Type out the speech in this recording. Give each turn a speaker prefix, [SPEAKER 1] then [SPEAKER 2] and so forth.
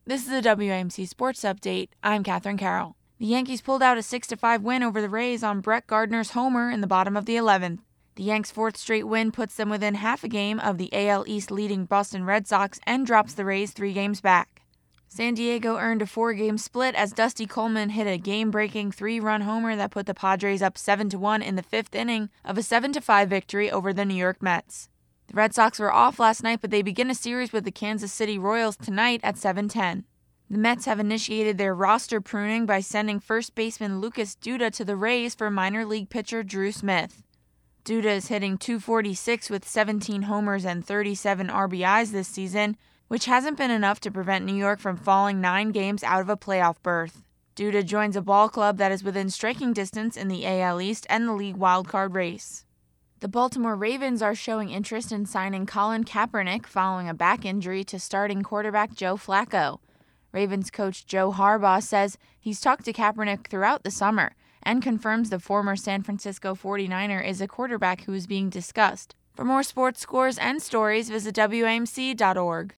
[SPEAKER 1] This is a WAMC Sports Update. I'm Katherine Carroll. The Yankees pulled out a 6-5 win over the Rays on Brett Gardner's homer in the bottom of the 11th. The Yanks' fourth straight win puts them within half a game of the AL East leading Boston Red Sox and drops the Rays 3 games back. San Diego earned a 4-game split as Dusty Coleman hit a game-breaking 3-run homer that put the Padres up 7-1 in the 5th inning of a 7-5 victory over the New York Mets. The Red Sox were off last night, but they begin a series with the Kansas City Royals tonight at 7:10. The Mets have initiated their roster pruning by sending first baseman Lucas Duda to the Rays for minor league pitcher Drew Smith. Duda is hitting .246 with 17 homers and 37 RBIs this season, which hasn't been enough to prevent New York from falling 9 games out of a playoff berth. Duda joins a ball club that is within striking distance in the AL East and the league wildcard race. The Baltimore Ravens are showing interest in signing Colin Kaepernick following a back injury to starting quarterback Joe Flacco. Ravens coach Joe Harbaugh says he's talked to Kaepernick throughout the summer and confirms the former San Francisco 49er is a quarterback who is being discussed. For more sports scores and stories, visit WAMC.org.